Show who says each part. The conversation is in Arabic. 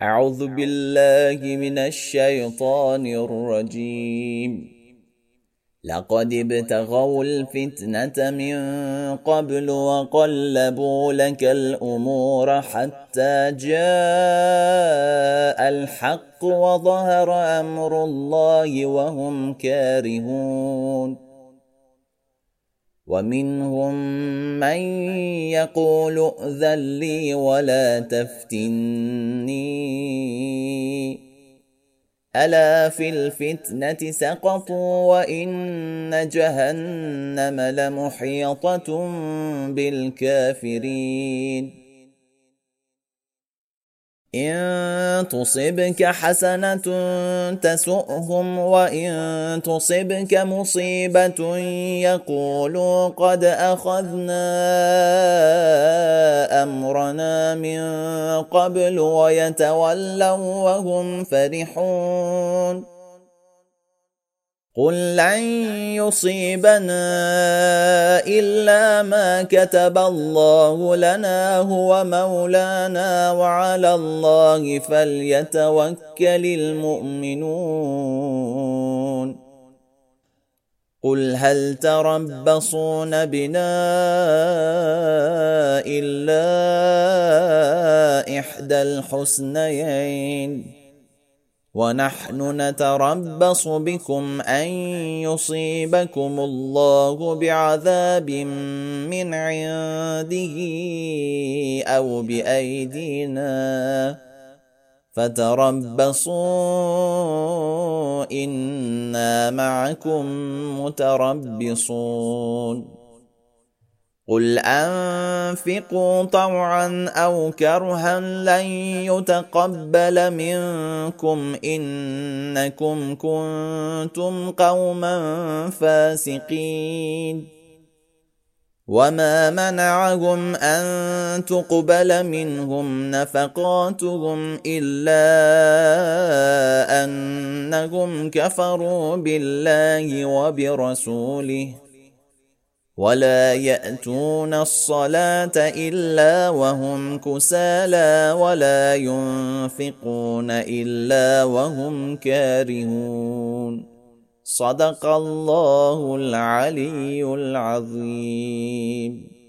Speaker 1: أعوذ بالله من الشيطان الرجيم. لقد ابتغوا الفتنة من قبل وقلبوا لك الأمور حتى جاء الحق وظهر أمر الله وهم كارهون. ومنهم من يقول ائذن لي ولا تفتني ألا في الفتنة سقطوا وإن جهنم لمحيطة بالكافرين. إن تصبك حسنة تسؤهم وإن تصبك مصيبة يقولوا قد أخذنا أمرنا من قبل ويتولوا وهم فرحون. قل لن يصيبنا إلا ما كتب الله لنا هو مولانا وعلى الله فليتوكل المؤمنون. قل هل تربصون بنا إلا إحدى الحسنيين ونحن نتربص بكم أن يصيبكم الله بعذاب من عنده أو بأيدينا فتربصوا إنا معكم متربصون. قل أنفقوا طوعا أو كرها لن يتقبل منكم إنكم كنتم قوما فاسقين. وما منعهم أن تقبل منهم نفقاتهم إلا أنهم كفروا بالله وبرسوله ولا يأتون الصلاة إلا وهم كسالى ولا ينفقون إلا وهم كارهون. صدق الله العلي العظيم.